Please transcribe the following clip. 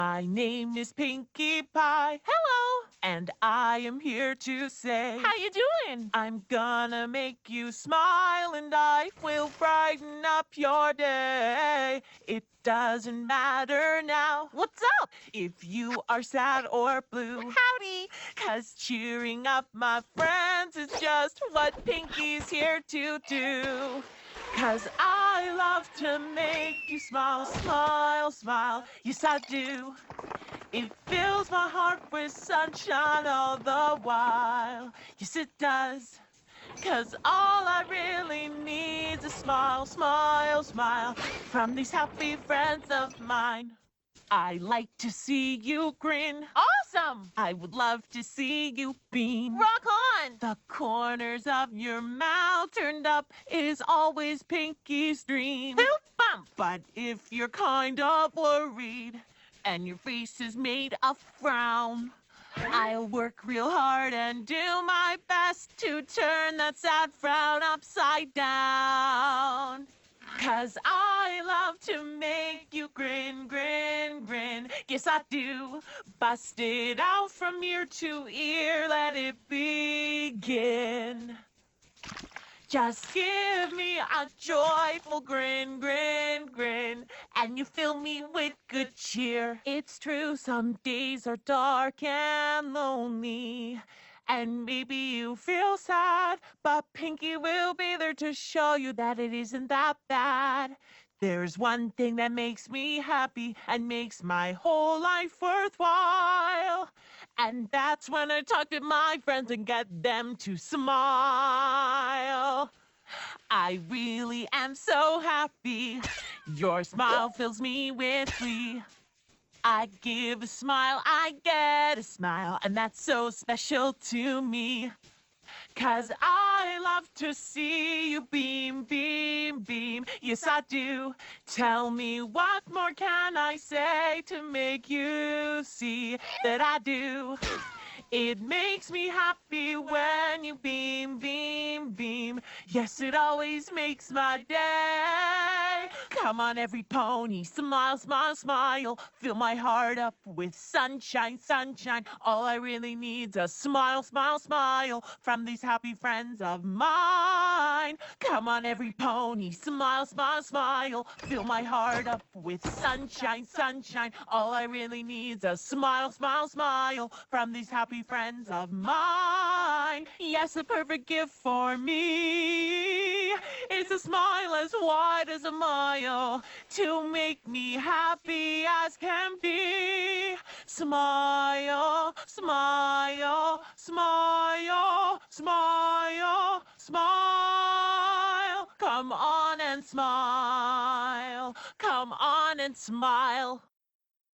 My name is Pinkie Pie. Hello. And I am here to say, How you doing? I'm gonna make you smile and I will brighten up your day. It doesn't matter now What's up? if you are sad or blue. Howdy. 'Cause cheering up my friends is just what Pinkie's here to do. 'Cause I love to make you smile, smile, smile. Yes, I do. It fills my heart with sunshine all the while. Yes, it does. 'Cause all I really need is a smile, smile, smile from these happy friends of mine. I like to see you grin. Awesome. I would love to see you beam. Rock on. The corners of your mouth turned up is always Pinkie's dream. Poop bump. But if you're kind of worried and your face is made a frown, I'll work real hard and do my best to turn that sad frown upside down. 'Cause I love to make you grin, grin, grin. Yes, I do. Bust it out from ear to ear, let it begin. Just give me a joyful grin, grin, grin, and you fill me with good cheer. It's true, some days are dark and lonely, and maybe you feel sad, but Pinkie will be there to show you that it isn't that bad. There's one thing that makes me happy and makes my whole life worthwhile. And that's when I talk to my friends and get them to smile. I really am so happy. Your smile fills me with glee. I give a smile, I get a smile, and that's so special to me. 'Cause I love to see you beam, beam, beam. Yes, I do. Tell me what more can I say to make you see that I do. It makes me happy when you beam, beam, beam. Yes, it always makes my day. Come on, every pony, smile, smile, smile. Fill my heart up with sunshine, sunshine. All I really need's a smile, smile, smile from these happy friends of mine. Come on, every pony, smile, smile, smile. Fill my heart up with sunshine, sunshine. All I really need's a smile, smile, smile from these happy friends of mine. Yes, a perfect gift for me. It's a smile as wide as a mile to make me happy as can be. Smile, smile, smile, smile, smile. Come on and smile. Come on and smile.